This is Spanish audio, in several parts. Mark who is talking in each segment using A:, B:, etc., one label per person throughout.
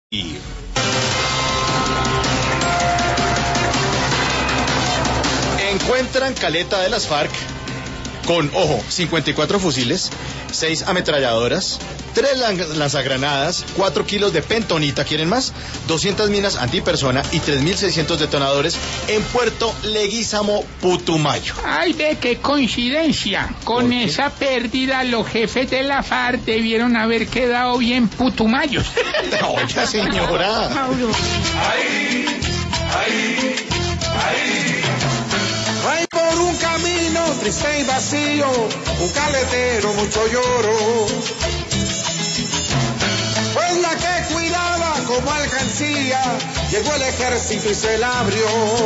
A: Encuentran caleta de las FARC con, 54 fusiles, 6 ametralladoras, 3 lanzagranadas, 4 kilos de pentonita, ¿quieren más? 200 minas antipersona y 3.600 detonadores en Puerto Leguízamo, Putumayo.
B: Ay, ve qué coincidencia. Con esa pérdida los jefes de la FARC debieron haber quedado bien putumayos.
A: Oiga, señora.
B: Mauro.
C: Hay por un camino triste y vacío, un caletero, mucho lloro. Pues la que cuidaba como alcancía, llegó el ejército y se la abrió.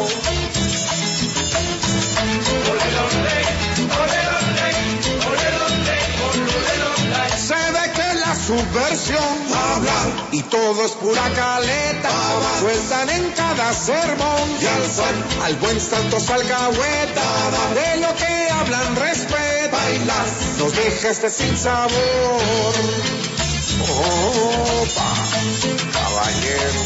C: Se ve que la subversión habla y todo es pura caleta. Sueltan en cada sermón y alzan al buen santo alcahueta. De lo que hablan respeta, nos deja este sin sabor. Opa, caballero.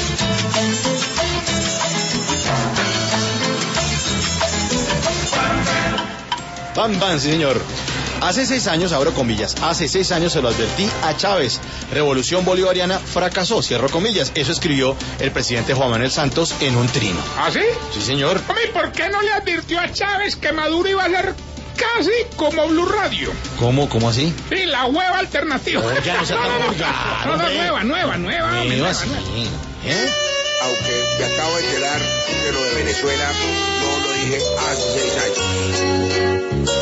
A: Bam, bam, sí señor. Hace 6 años, abro comillas, hace 6 años se lo advertí a Chávez. Revolución bolivariana fracasó, cierro comillas. Eso escribió el presidente Juan Manuel Santos en un trino.
B: ¿Ah, sí?
A: Sí, señor.
B: Hombre, ¿por qué no le advirtió a Chávez que Maduro iba a ser casi como Blue Radio?
A: ¿Cómo así?
B: Sí, la hueva alternativa.
A: Oh, ya no se
B: nueva.
A: Nueva, sí.
C: Aunque me acabo de enterar de lo de Venezuela, no lo dije hace 6 años.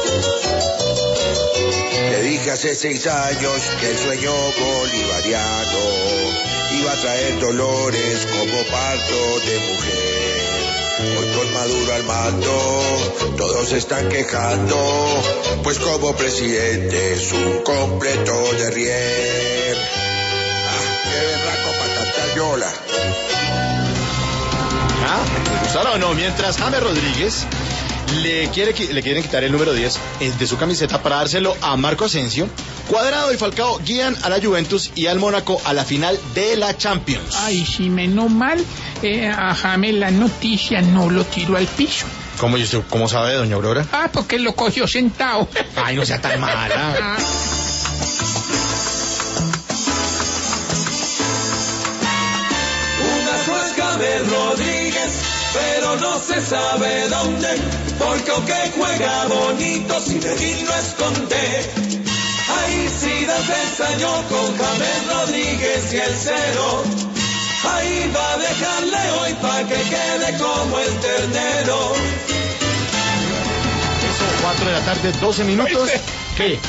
C: Le dije hace 6 años que el sueño bolivariano iba a traer dolores como parto de mujer. Hoy con Maduro al mando, todos se están quejando, pues como presidente es un completo derrier. Qué berraco para cantar yola.
A: ¿Les gustaron o no? Mientras James Rodríguez le quieren quitar el número 10 de su camiseta para dárselo a Marco Asensio, Cuadrado y Falcao guían a la Juventus y al Mónaco a la final de la Champions.
B: Ay, sí, menos mal, a James la noticia no lo tiró al piso.
A: ¿Cómo sabe, doña Aurora?
B: Porque lo cogió sentado.
A: Ay, no sea tan mala.
D: James Rodríguez, pero no se sabe dónde, porque aunque juega bonito, Zinedine lo esconde. Ahí Zidane se ensañó con James Rodríguez y el cero. Ahí va a dejarle hoy pa' que quede como el ternero.
A: Eso, 4 de la tarde, 12 minutos. ¿Qué?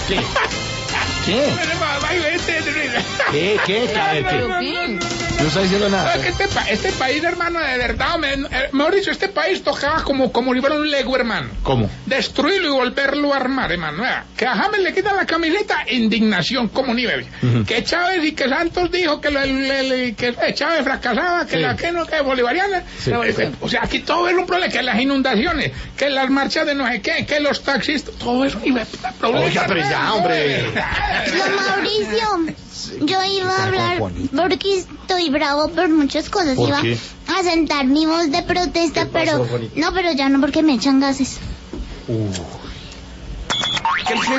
A: No está diciendo nada.
B: Este país, hermano, de verdad, mejor dicho, este país tocaba como librar un Lego, hermano.
A: ¿Cómo?
B: Destruirlo y volverlo a armar, hermano. Que a James le quitan la camiseta, indignación como nivel. Que Chávez y que Santos dijo que Chávez fracasaba, que que bolivariana. Sí. O sea, aquí todo es un problema, que las inundaciones, que las marchas de no sé qué, que los taxistas, todo eso es problema.
A: Oiga, pero ya, hombre.
E: No, Mauricio, yo iba a hablar porque estoy bravo por muchas cosas. Iba a sentar mi voz de protesta, pero no, pero ya no, porque me echan gases.